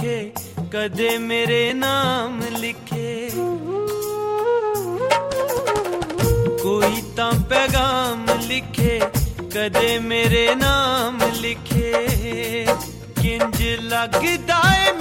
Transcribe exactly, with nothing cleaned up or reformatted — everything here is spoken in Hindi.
लिखे कदे मेरे नाम लिखे कोई तां पैगाम लिखे कदे मेरे नाम लिखे किंज लगदा है